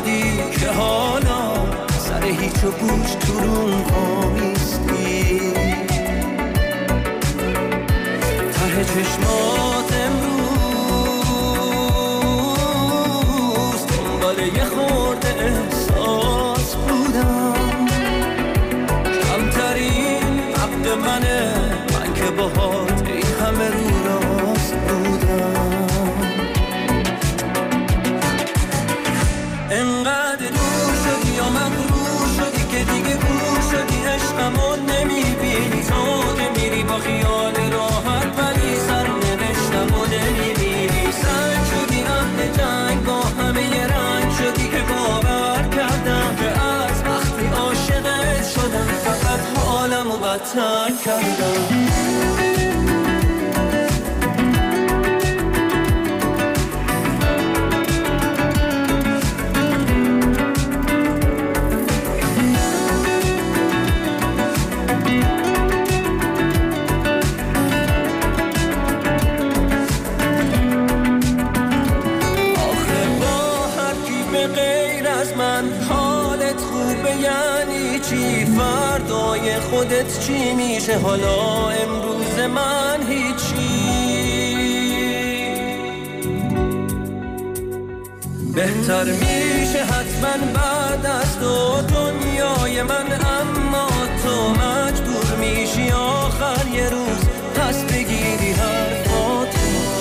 شدی که حالا سر هیچ و گوش تو رون آمیستی. ته چشمات امروز دنبال یه خورده احساس بودم. کمترین حق منه، من که باهات این همه رو راست بودم. انقدر دور شدی یا مغرور شدی که دیگه گور شدی، عشقمون نمیبینی. تو که میری با خیال راحت ولی سرنوشتم و نمیبینی. سنگ شدی اهل جنگ، با همه یه رنگ شدی که باور کردم که از وقتی عاشقت شدم فقط حالمو بدتر کردم. خودت چی میشه حالا؟ امروز من هیچی. بهتر میشه حتما بعد از تو دنیای من، اما تو مجبور میشی آخر یه روز پس بگیری حرفاتو.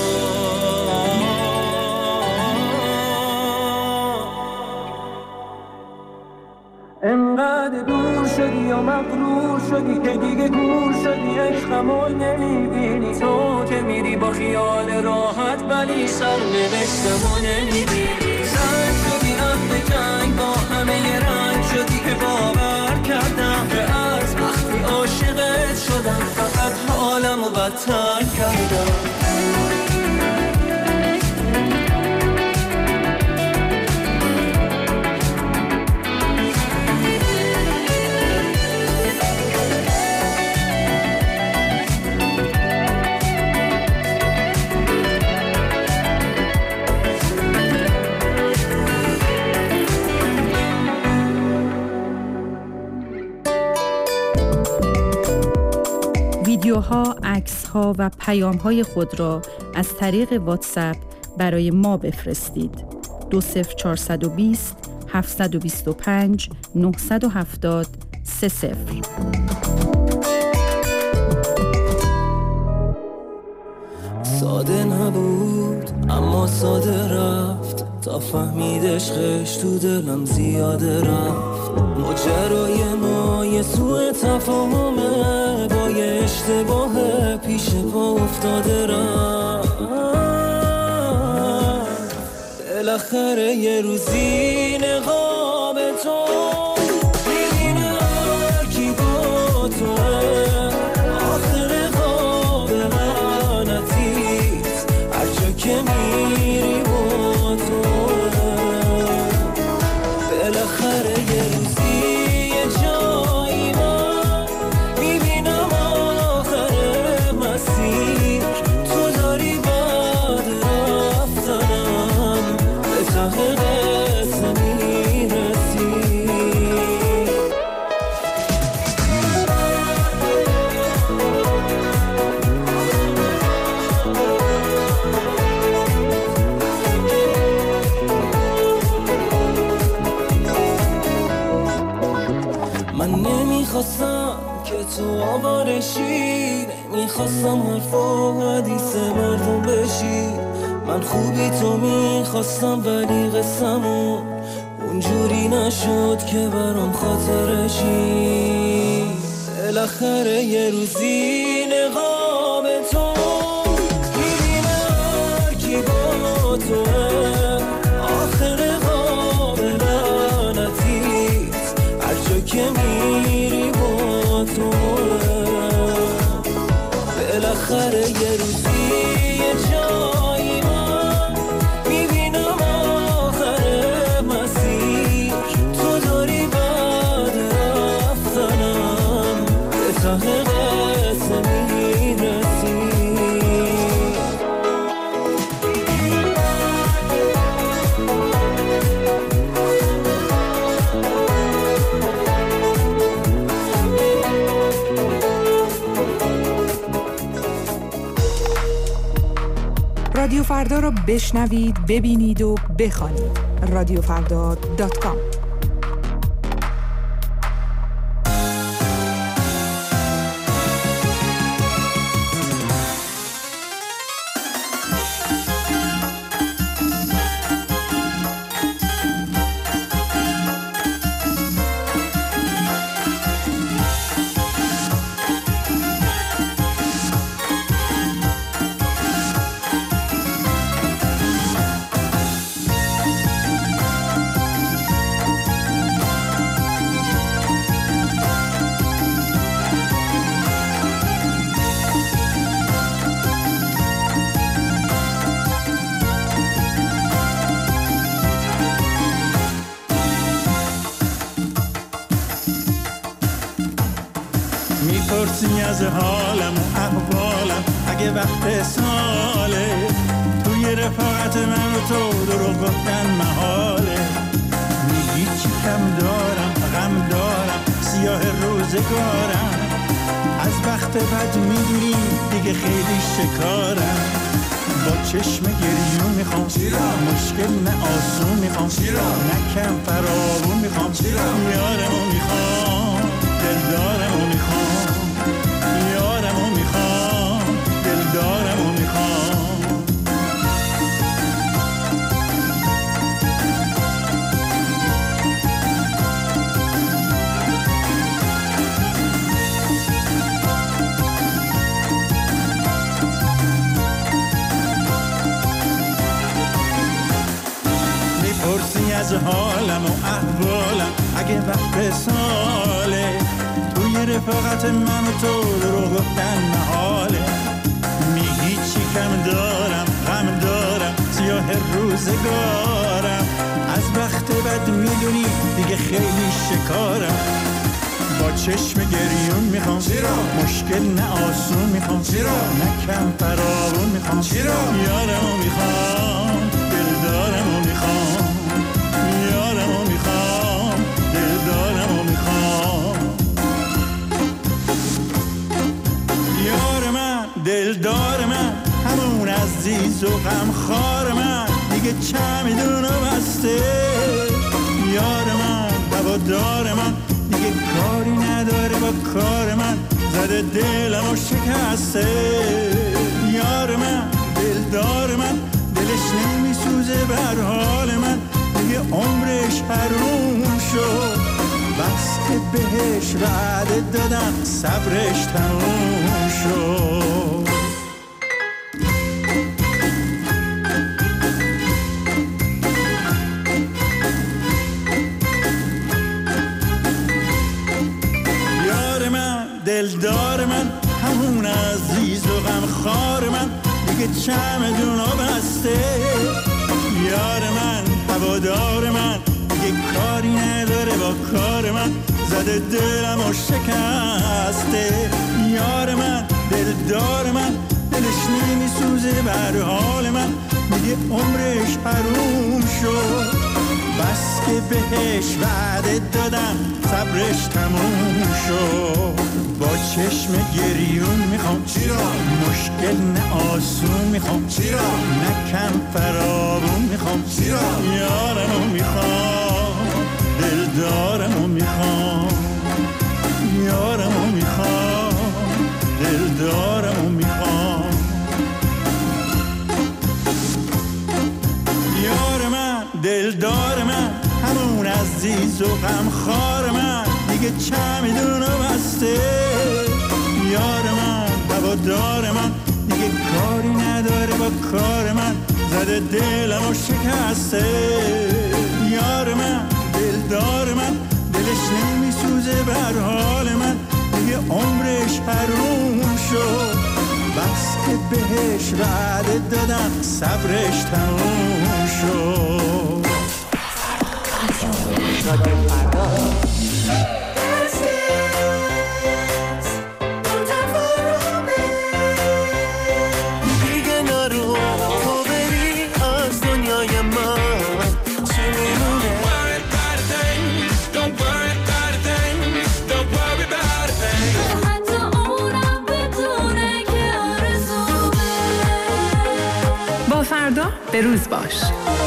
انقدر دور شدی یا مغرور شدی که دیگه گور شدی، عشقمو نمیبینی. تو که میری با خیال راحت ولی سرنوشتمو نمیبینی. سنگ شدی اهل جنگ، با همه یه رنگ شدی که باور کردم که از وقتی عاشقت شدم فقط حالمو بدتر کردم. ویدیوها، عکس‌ها و پیام‌های خود را از طریق واتساپ برای ما بفرستید. 20420 725 970 30. ساده نبود اما ساده رفت، تا فهمید عشقش تو دلم زیاده رفت. ماجرای ما یه سوء تفاهمه، با یه اشتباه پیش پا افتاده رفت. بالاخره یه روزی نقاب تو میبینه کی با توه. آخر خواب لعنتیت هر جا که میری با توه. بالاخره یه روزی یه جایی من میبینم آخر مسیر تو داری بعد رفتنم به ته قصه میرسی. من نمیخواستم که تو آوارشی، نمیخواستم حرف و حدیث مردم بشی. من خوبی تو میخواستم ولی قسمون اونجوری نشد که برام خاطرشی. بالاخره یه روزی نقاب تو میبینه هر کی با توه. آخر خواب لعنتیت هر جا که میری با توه. بالاخره یه روزی یه جایی من میبینم آخر مسیر تو داری بعد رفتنم به ته قصه میرسی. رادیو فردا را بشنوید، ببینید و بخوانید. رادیوفردا.com. میپرسی از حالم و احوالم اگه وقت ساله، توی رفاقت من و تو دروغ گفتن محاله. میگی چی کم دارم، غم دارم، سیاه روزگارم، از وقت بد میدونی دیگه خیلی شکارم. با چشم گریون میخوام، مشکل نه آسون میخوام، نه کم فراوون میخوام، یارمو میخوام، دلدارمو میخوام، یارمو میخوام، دلدارمو میخوام. میپرسی از حالم و احوالم اگه وقت ساله، توی رفاقت من و تو دروغ گفتن محاله. میگی چی کم دارم، غم دارم، سیاه روزگارم، از وقت بد میدونی دیگه خیلی شکارم. با چشم گریون میخوام، مشکل نه آسون میخوام، نه کم فراوون میخوام، یارمو میخوام، دلدارمو میخوام، یارمو میخوام، دلدارمو میخوام. یار من، دلدار من، همون عزیز و غمخوار من، دیگه چمیدونو بسته. یار من، هوادار من، دیگه کاری نداره با کار من، زده دلمو شکسته. یار من، دلدار من، دلش نمیسوزه بر حال من، دیگه عمرش حروم شد، بس که بهش وعده دادم صبرش تموم شد. یار من، دلدار من، همون عزیز و غمخوار من، دیگه چمدونو بسته. یار من، هوادار من، دیگه کاری نداره با کار من، زده دلمو شکسته. یار من، دلدار من، دلش نمیسوزه بر حال من، میگه عمرش حروم شد، بس که بهش وعده دادم صبرش تموم شد. با چشم گریون میخوام، مشکل نه آسون میخوام، نه کم فراوون میخوام، یارمو میخوام، دلدارمو میخوام، یارمو میخوام، دلدارمو میخوام. یار من، دلدار من، همون عزیز و غمخوار من، دیگه چمیدونو بسته. یار من، هوادار من، دیگه کاری نداره با کار من، زده دلمو شکسته. یار من، دلدار من، دلش نمیسوزه بر حال من، دیگه عمرش حروم شد، بس که بهش وعده دادم صبرش تموم شد. دیگه نرو تو بری از دنیای من، چی میمونه؟ با همراه به روز باش.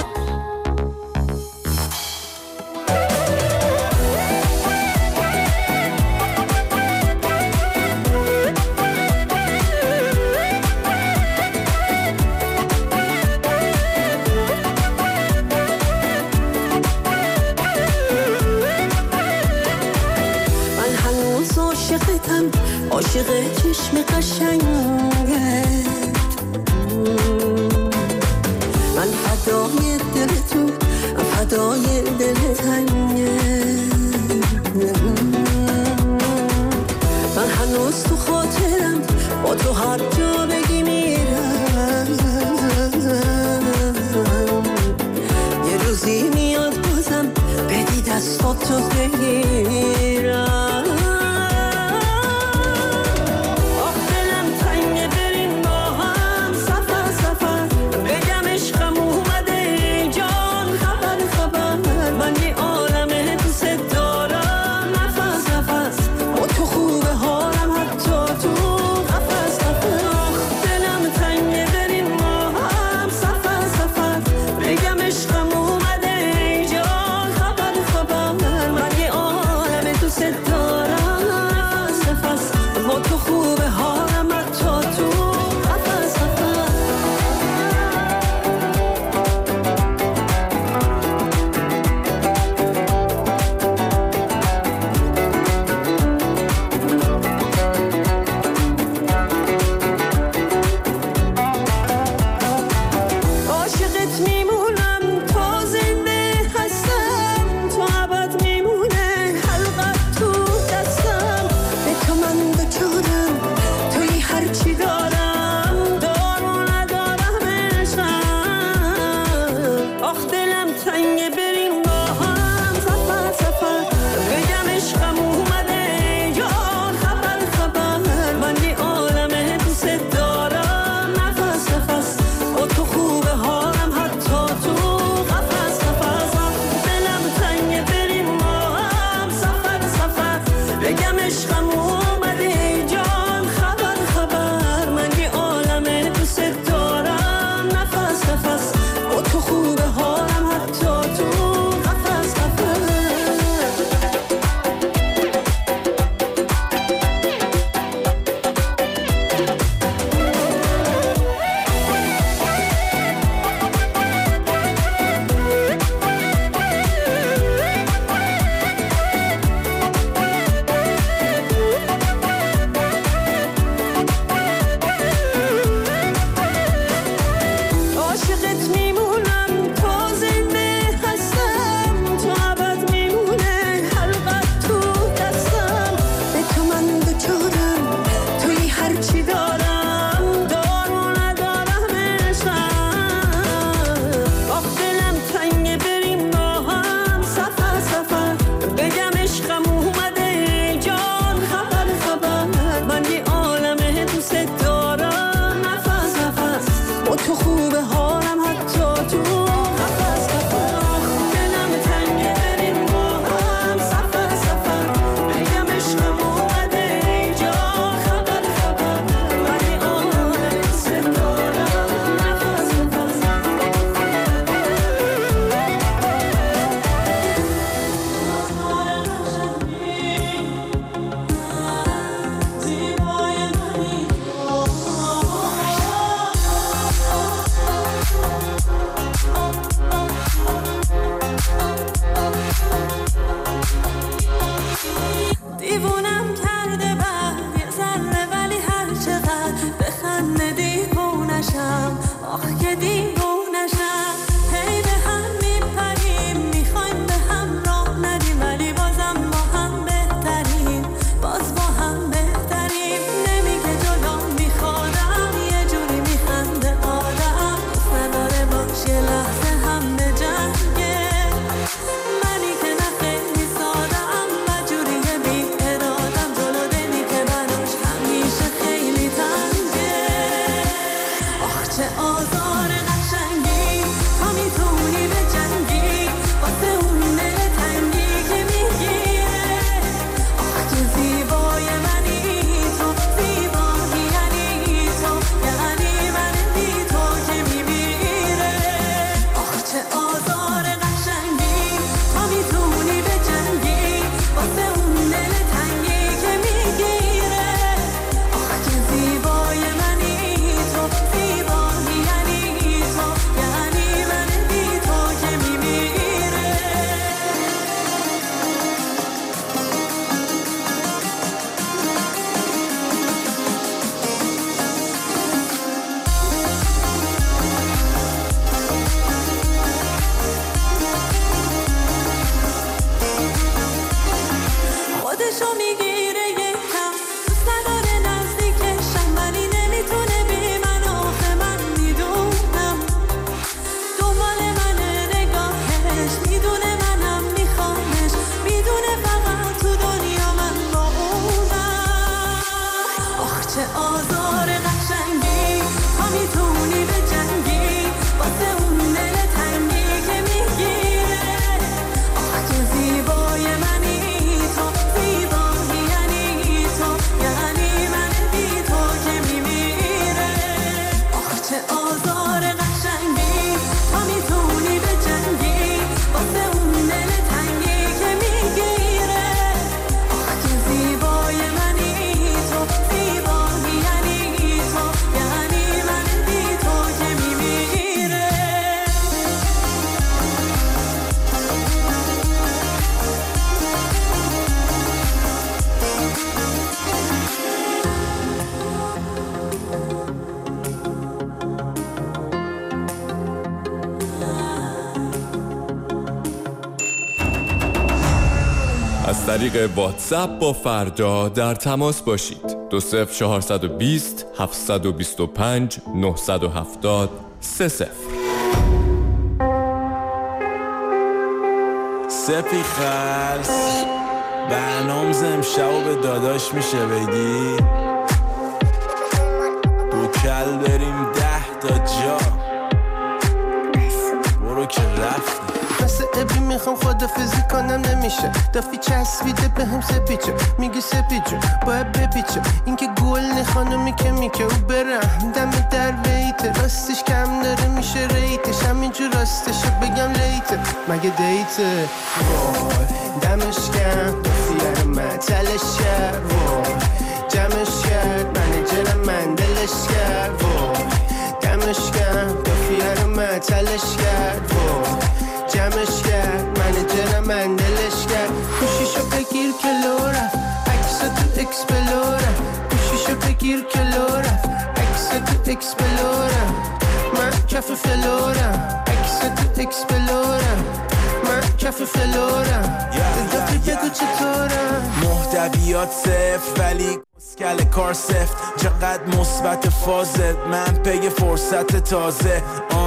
عاشق چشم قشنگت، من فدای دل تو، فدای دل تنگت، من هنوز تو خاطرم، با تو هر جا بگی میرم، یه روزی میاد بازم بدی دستاتو بگیرم. آزار قشنگ آزار قشنگی تا میتونی به جنگی واسه اون دل تنگی که میگیره آخه که زیبای منی تو زیبایی یعنی تو یعنی من بی تو که میمیره آخه چه آزار قشنگی تا میتونی به جنگی واسه اون دل تنگی که میگیره آخه که زیبای منی تو زیبایی یعنی تو یعنی من بی تو که میمیره از طریق واتساپ با فردا در تماس باشید. 20420 725 970 30. سپی خلص برنامز امشب به داداش میشه بگی دو کل بریم 10 تا جا برو که رفتی مثل ابی میخوام خدافزی کنم نمیشه دافی چسبیده به هم سپیچه میگی سپیچه باید بپیچه این که گل نه خانومی که میکه او برم دم در بیته راستش کم داره میشه ریتش همینجور راستشه بگم لیته مگه دیته وای دمش کم دافیه رو مطلش کرد وای جمعش کرد منیجر من دلش کرد وای دمش کم دافیه رو مطلش کرد وای جمعش کرد منیجر من دلش کرد گوشیشو بگیر که لو رفت عکس تو اکسپلورم گوشیشو بگیر که لو رفت عکس تو اکسپلورم من کف فلورم عکس تو اکسپلورم من کف فلورم دفعی بگو چطورم محتویات صفر ولی اسکل کار سفت چقدر مثبت فازت من پی فرصت تازه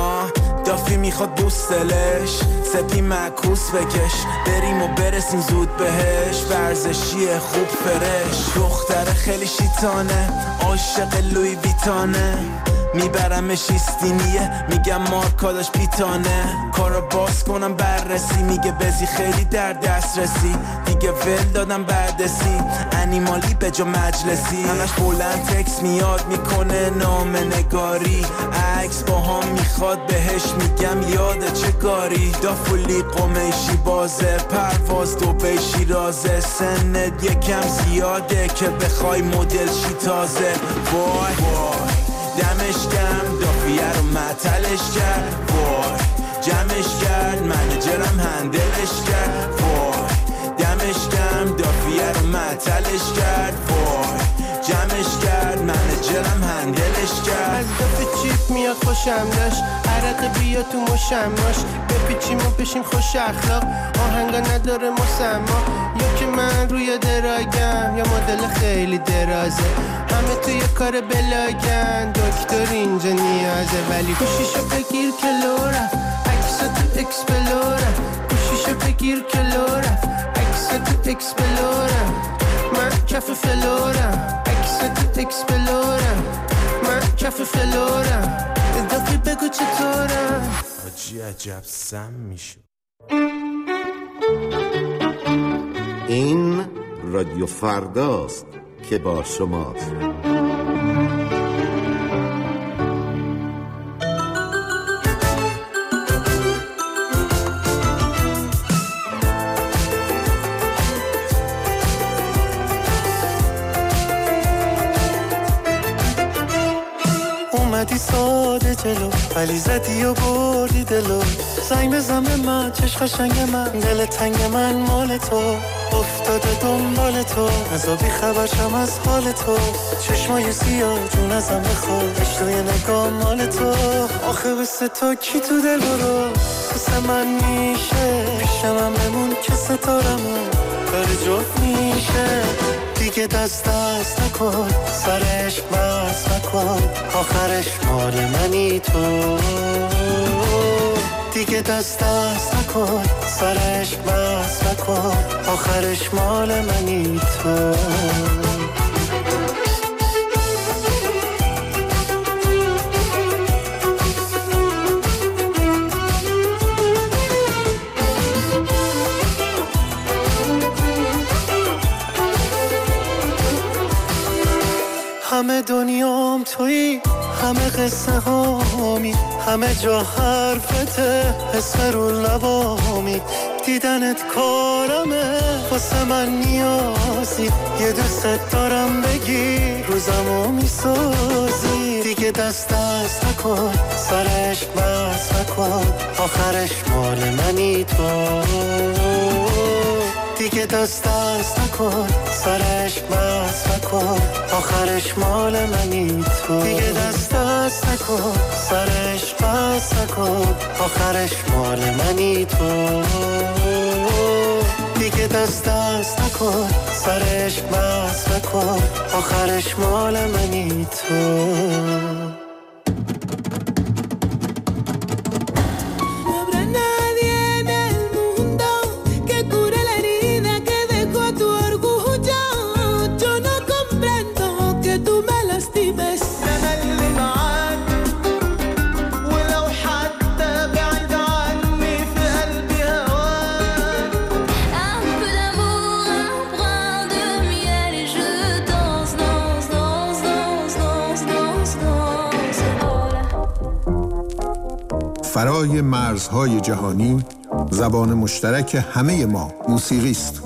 دافی میخواد بوستلش سپی معکوس بکش بریم و برسیم زود بهش ورزشیه خوب فرش دختر خیلی شیطانه عاشق لوی ویتانه میبرمش ایستینیه میگم مارکاداش پیتانه کارو باز کنم بررسی میگه بزی خیلی در دسترسی دیگه ول دادم بردسی انیمالی به جا مجلسی همش بلند تکس میاد میکنه نام نگاری عکس با هم میخواد بهش میگم یاده چه کاری دافولی قمیشی بازه پرواز دو بیشی رازه سنت یکم زیاده که بخوای مدل شی تازه وای وای دمش کم دافیه رو معطلش کرد وای جمعش کرد منیجرم هندلش کرد وای دمش کم دافیه رو معطلش کرد وای جمعش کرد منیجرم هندلش کرد از دفعه چیپ میاد خوشم داشت عرق بیا تو مشماش بپیچیم و بشیم خوش اخلاق آهنگا نداره مسما یا که من روی دراگم یا مدل خیلی درازه همه توی کار بلاگن دکتر اینجا نیازه ولی گوشیشو بگیر که لو رفت عکس تو اکسپلورم گوشیشو بگیر که لو رفت عکس تو اکسپلورم من کف فلورم عکس تو اکسپلورم من کف فلورم دافی بگو چطورم آجی عجب سم میشو این رادیو فرداست که با شماست. اومدی ساده جلو ولی زدی و بردی دلو زنگ بزن به من چش قشنگ من دل تنگ من مال تو افتاده دنبال تو ازا بی خبرشم از حال تو چشمای سیاه جون ازم بخواد اشتوی نگاه مال تو آخه بسه تو کی تو دل برو بسه من میشه پیشم هم بمون که ستارمون کار جفت میشه دیگه دست نکن سرش بس نکن آخرش مال منی تو دیگه دست نکن سرش بس نکن آخرش مال منی تو برام تویی، همه قصه هامی، همه جا حرفته، حس رو لبامی، دیدنت کارمه، واسه من نیازی، یه دوست دارم بگی روزمو میسازی. دیگه دست نکن، سرش بس نکن، آخرش مال منی تو. دیگه دست نکن، سرش بس نکن، آخرش مال منی تو. دیگه دست نکن، سرش بس نکن، آخرش مال منی تو. دیگه دست نکن، سرش بس نکن، آخرش مال منی تو. فرای مرزهای جهانی، زبان مشترک همه ما موسیقی است.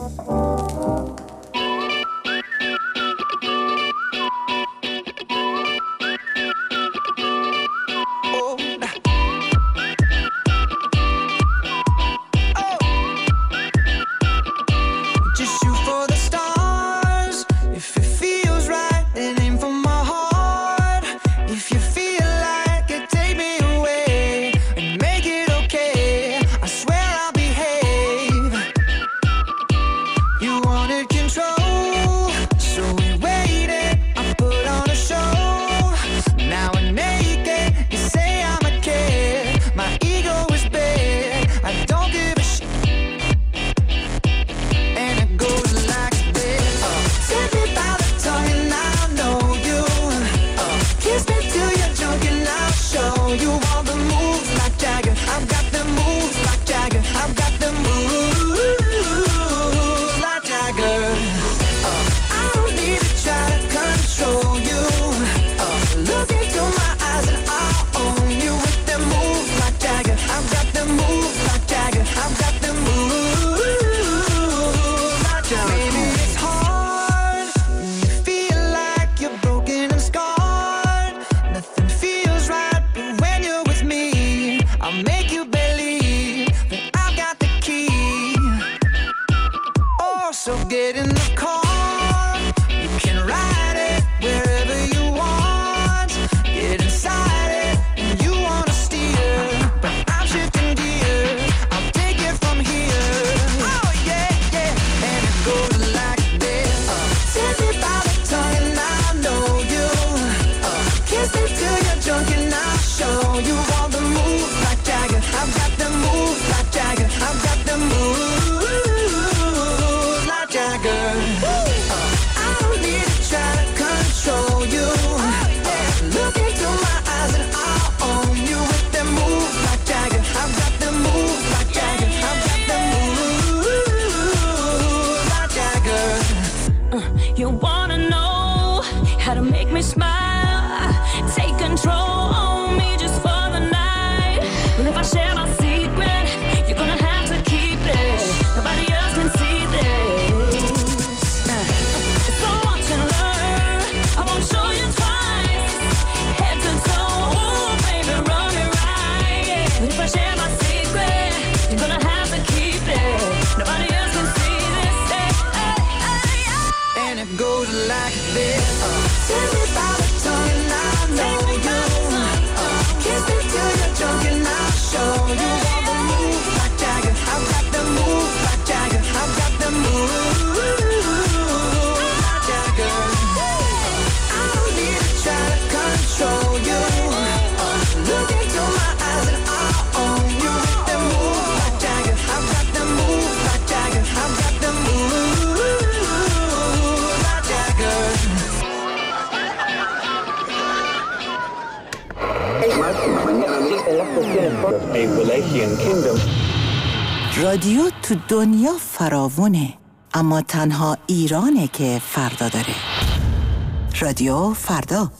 رادیو تو دنیا فراوونه، اما تنها ایرانه که فردا داره. رادیو فردا.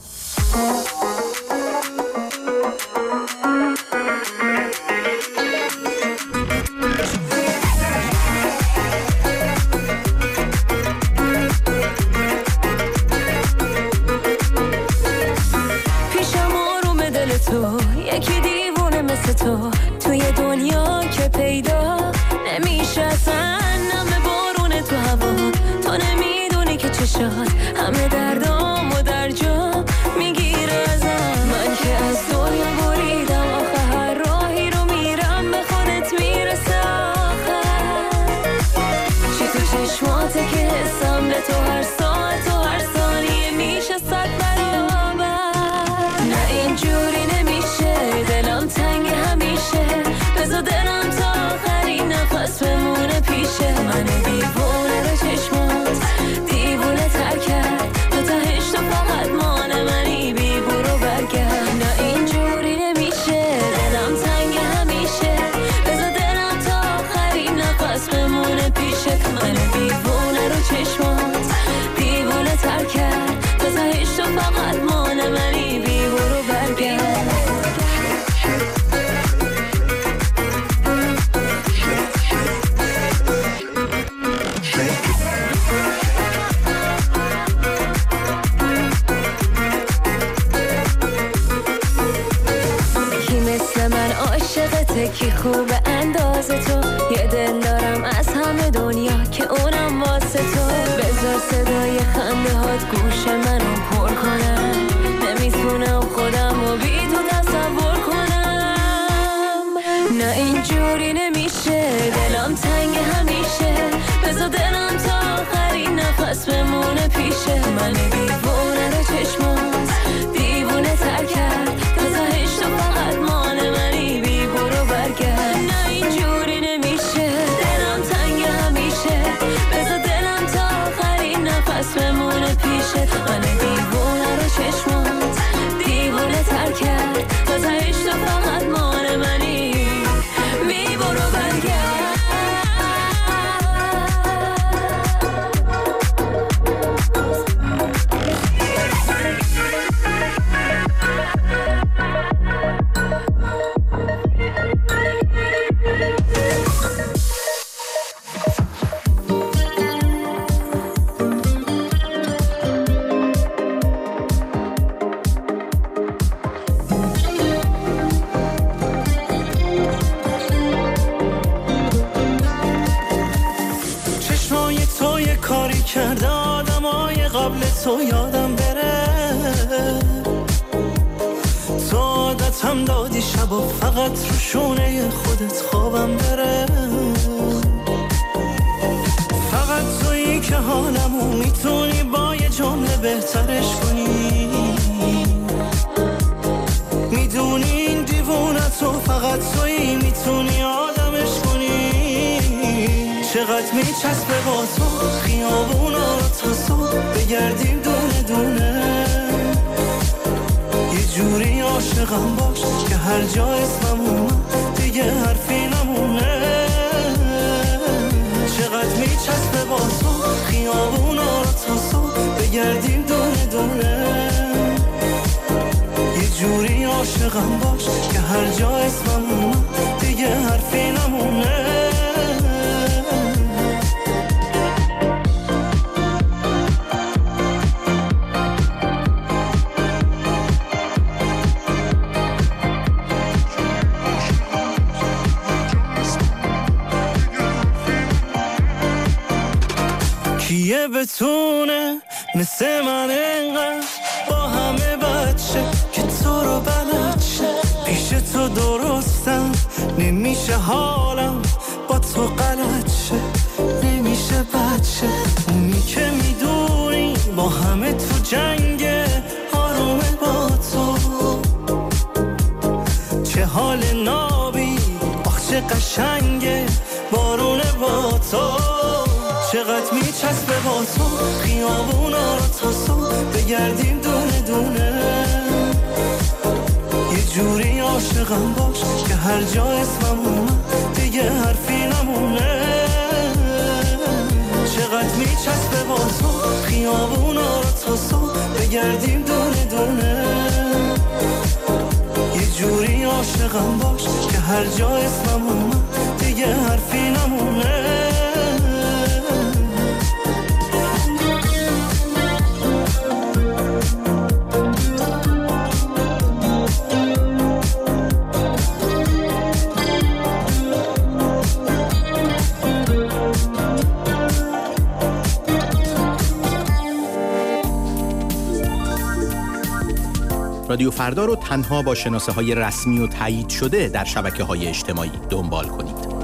همه دردام و در جا میگیره ازم. من که از دنیا بریدم آخه هر راهی رو میرم به خودت میرسه آخر. چی تو چشماته که حسم به تو هر ساعت و هر ثانیه میشه 100 برابر. نه اینجوری نمیشه دلم تنگ همیشه، بذار دلم تا آخرین نفس بمونه پیشه. من دیوونه به چشمات دیوونه تر کرد، تو تهش تو فقط مانه منی بی برو برگرد. نه اینجوری نمیشه دلم تنگ همیشه، بذار دلم تا آخرین نفس بمونه پیشه. من دیوونه رو چشمات دیوونه تر کرد، تو تهش تو فقط مانه منی بی برو برگرد. کی خوب اندازه تو، یه دل دارم از همه دنیا که اونم واسه تو. بذار صدای خنده هات گوش منو پر کنم، نمیتونم خودم رو بی تو تصور کنم. نه اینجوری نمیشه دلم تنگ همیشه، بذار دلم تا آخرین نفس بمونه پیشه. من دیوونه رو چشمات دیوونه تر کرد، تا تهش تو فقط مانه منی بی برو برگرد. نه اینجوری نمیشه دلم تنگ همیشه، بذار دلم تا آخرین نفس بمونه پیشه. من دیوونه رو چشمات دیوونه تر کرد، تا تهش تو فقط مانه منی بی برو برگرد. کرده آدمای قبل تو یادم بره، تو عادت هم دادی شبا فقط رو شونه خودت خوابم بره. فقط تویی که حالمو میتونی با یه جمله بهترش کنی. میدونی این دیوونتو فقط تویی میتونی آدمش کنی. چقدر میچسبه با تو خیابونا رو تا صبح بگردیم دونه دونه. یه جوری عاشقم باش که هر جا اسمم اومد دیگه حرفی نمونه. چقدر میچسبه با تو خیابونا رو تا صبح بگردیم دونه دونه. یه جوری عاشقم باش که هر جا اسمم اومد دیگه حرفی نمونه. کیه بتونه مثل من انقدر با همه بچه که تو رو بلد شه. پیش تو درستم نمیشه حالم با تو غلط شه. نمیشه بچه اونی که میدونی با همه تو جنگه آرومه با تو. چه حال نابی آخ چه قشنگه بارونه با تو. چقدر میچسبه با تو خیابونا رو تا صبح بگردیم دونه دونه. یه جوری عاشقم باش که هر جا اسمم اومد دیگه حرفی نمونه. چقدر میچسبه با تو خیابونا رو تا صبح بگردیم دونه دونه. عاشقم باش که هر جا اسمم اومد دیگه حرفی نمونه. رادیو فردا رو تنها با شناسه‌های رسمی و تایید شده در شبکه‌های اجتماعی دنبال کنید.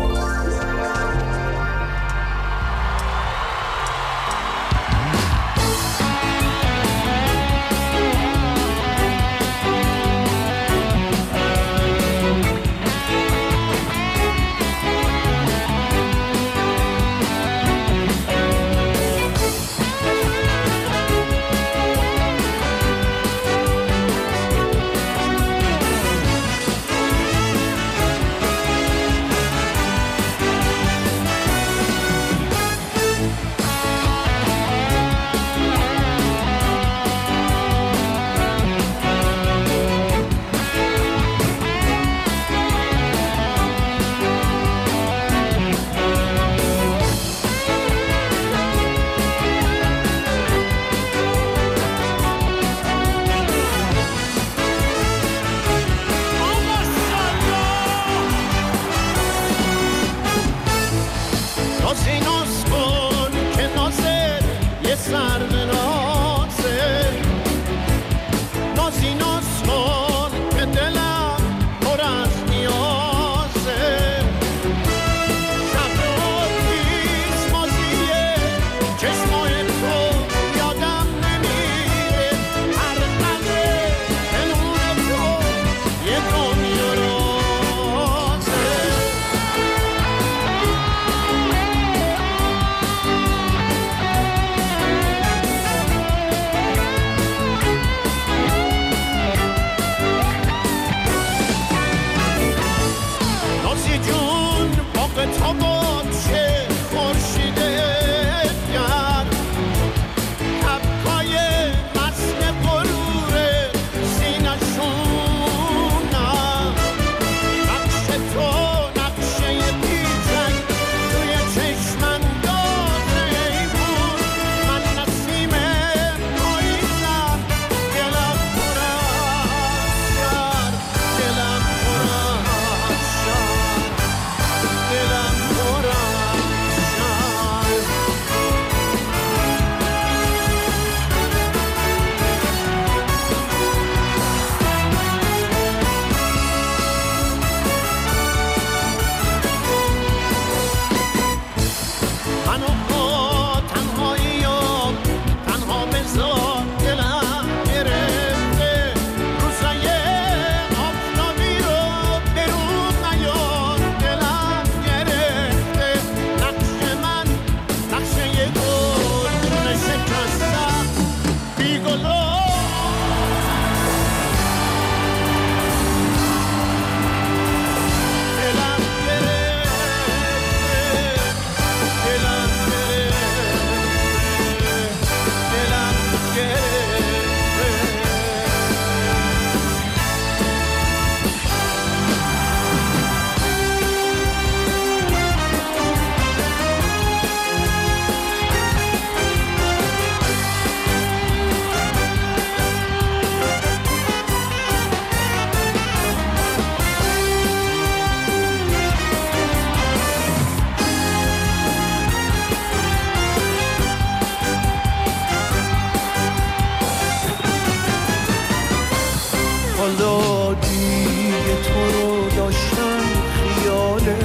حالا دیگه تو رو داشتم خیاله،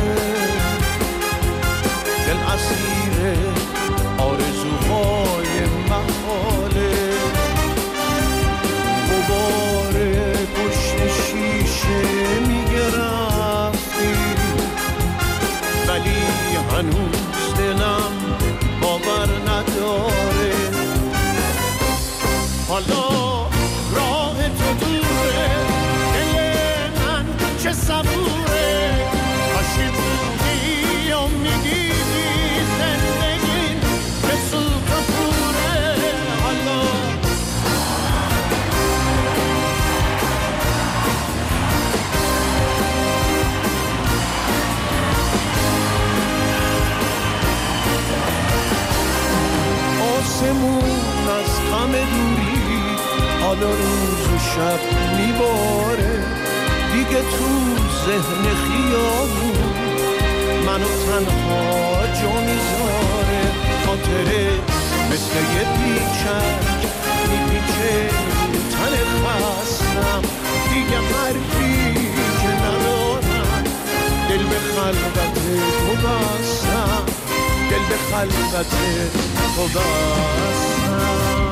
دل اسیر آرزوهای محاله، غبار پشت شیشه میگه رفتی، ولی هنوز دلم باور نداره. حالا راه تو دوره، دل من چه صبوره، کاشی بودی و میدیدی زندگی به سوت و پوره. حالا روز و شب میباره دیگه تو ذهن خیابون منو تنها جا میذاره. خاطره مثل یه پیچک میپیچه تن خستم دیگه حرفی که ندارم دل به خلوت تو بستم دل به خلوت تو بستم.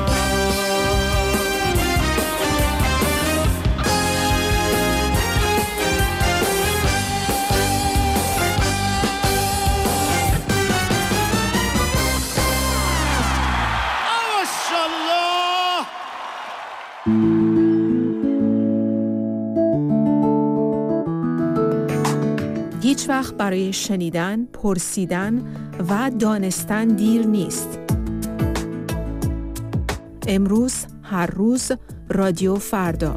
هیچ وقت برای شنیدن، پرسیدن و دانستن دیر نیست. امروز، هر روز، رادیو فردا.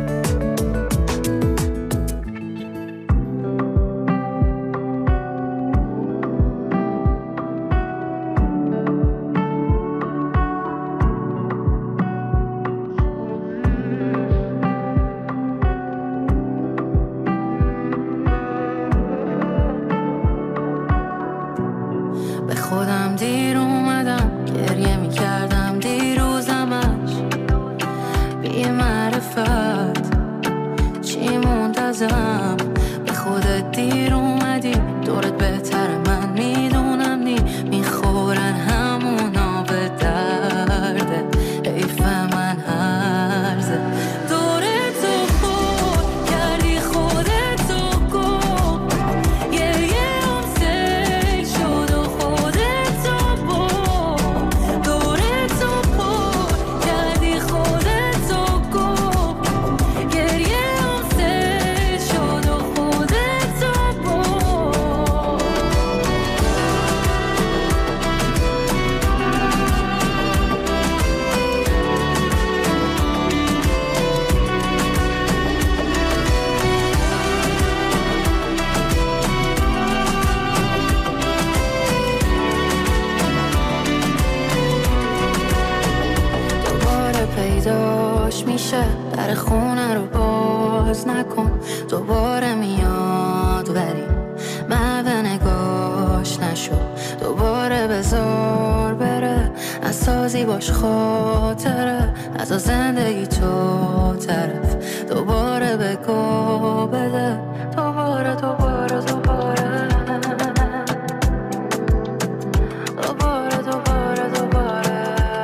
خودم دیر اومدم گریه میکردم دیروزمش بی معرفت چی منتظرم به خودت دیر اومدی دورت بهتره من میدونم نی میخورن همونا به درده حیف من هرزه دورت تو خود کردی خودتو گم گریه هم سیل شد و خودتو بم دورت تو خود کردی خودتو گم گریه هم سیل شد و خودتو بم. دوباره پیداش میشه در خونه رو باز نکن دوباره میاد ولی من به نگاش نشو دوباره بذار بره از سازی باش خاطره از زندگی تو طرف دوباره بگو بده دوباره دوباره دوباره دوباره دوباره دوباره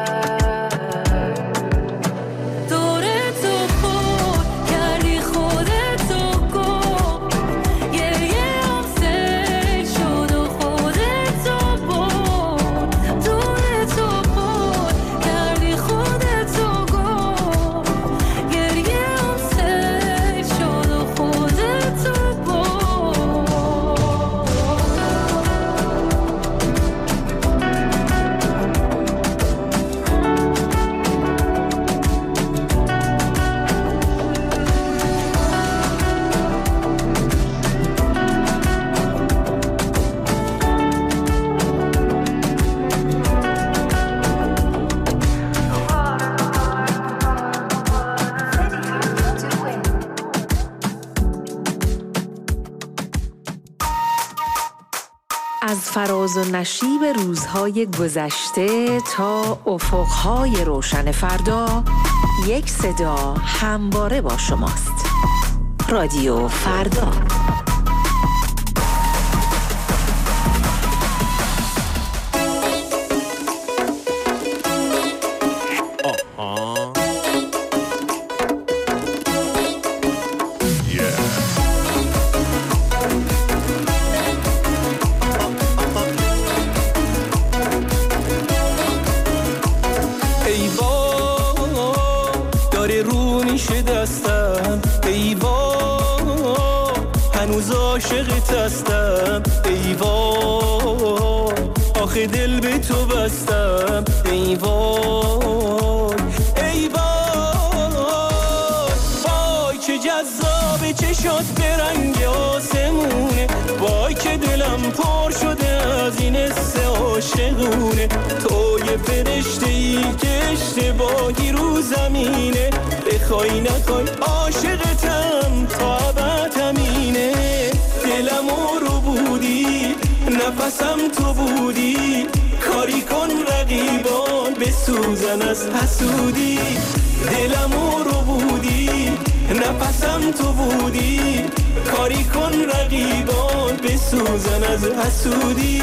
دورت تو خود کردی خودتو گم گریه هم سیل شد و خودتو بم دورت تو خود کردی خودتو گم گریه هم سیل شد و خودتو بم. از فراز و نشیب روزهای گذشته تا افقهای روشن فردا یک صدا همواره با شماست. رادیو فردا. ای وای داره رو میشه دستم ای وای هنوز عاشقت هستم ای وای آخه دل به تو بستم ای وای ای وای وای چه جذاب جذاب چشات به رنگ آسمونه، وای که دلم پر شده از این حس عاشقونه. تو یه فرشته‌ای که اشتباهی رو زمینه، بخوای نخوای عاشقتم تا ابد همینه. دلمو رو بودی، نفسم تو بودی، کاری کن رقیبان بسوزن از حسودی. دلمو رو بودی، نفسم تو بودی، کاری کن رقیبان بسوزن از حسودی.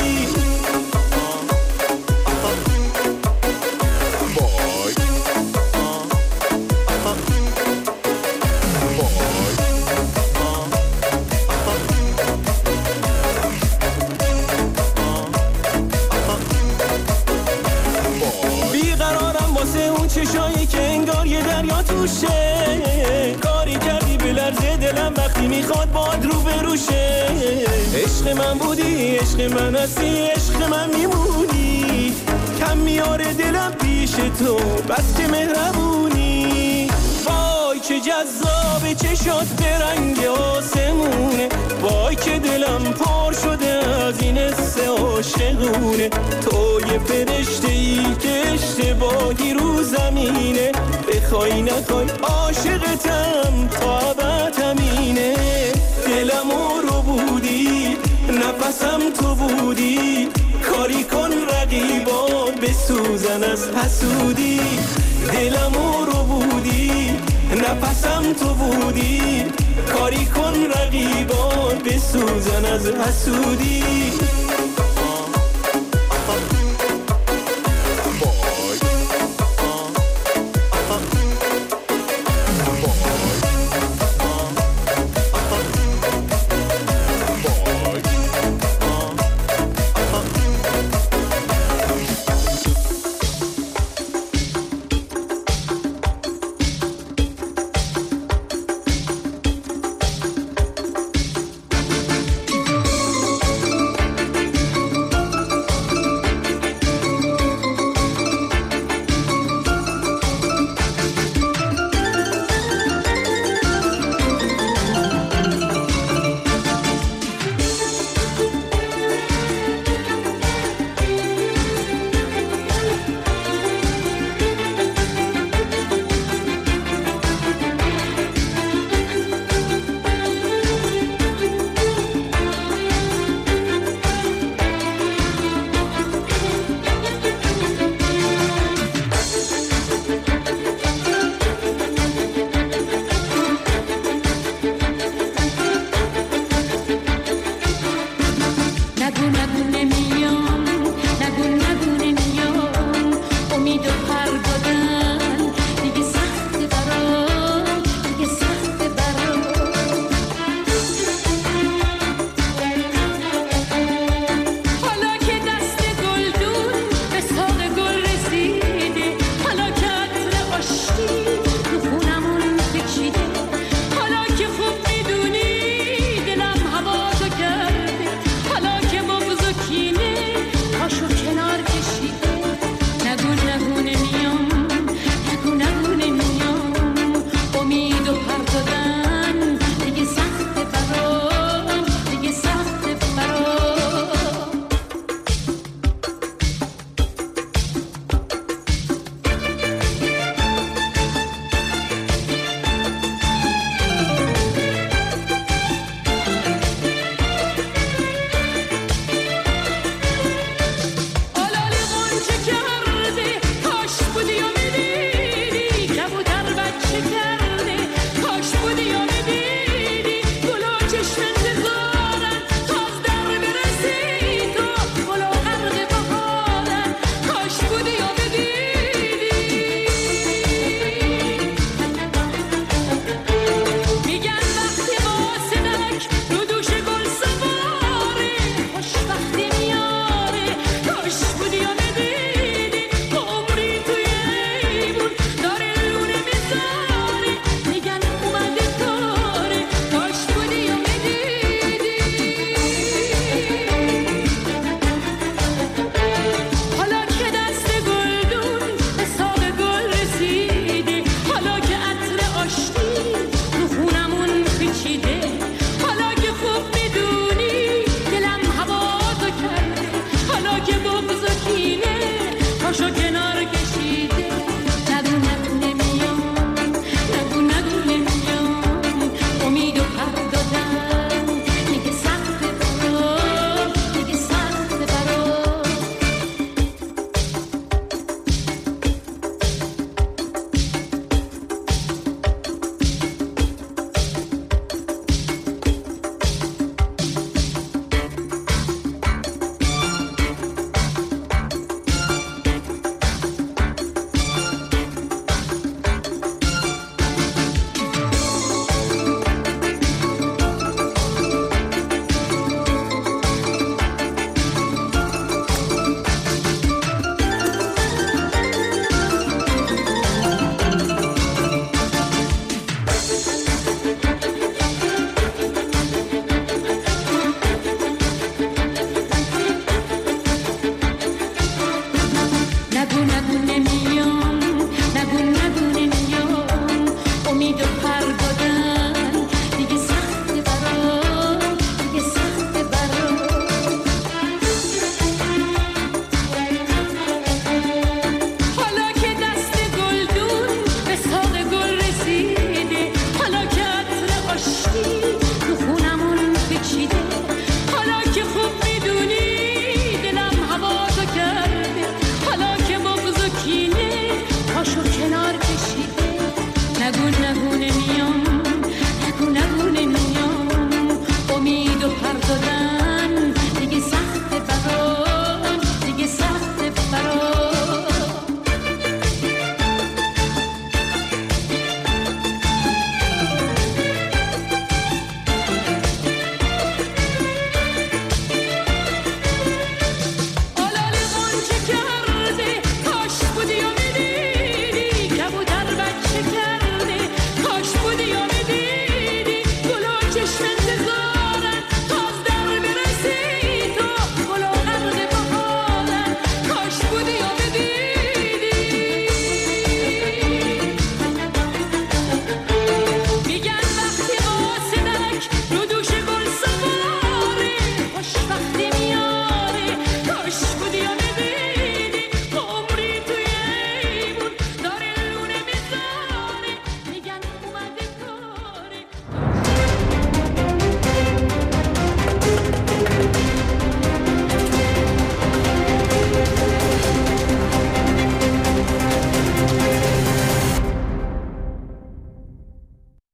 چشایی که انگار یه دریا توشه، کاری کردی بلرزه دلم وقتی میخواد باد رو بروشه. عشق من بودی، عشق من هستی، عشق من میمونی، کم میاره دلم پیش تو بس که مهربونی. وای که جذاب چشات به رنگ آسمونه، وای که دلم پر شده از این حس عاشقونه. تو یه فرشته‌ای که اشتباهی رو زمینه، بخوای نخوای عاشقتم تا ابد همینه. دلمو رو بودی، نفسم تو بودی، کاری کن رقیبان بسوزن از حسودی. دلمو رو بودی، نفسم تو بودی، کاری کن رقیبان بسوزن از حسودی.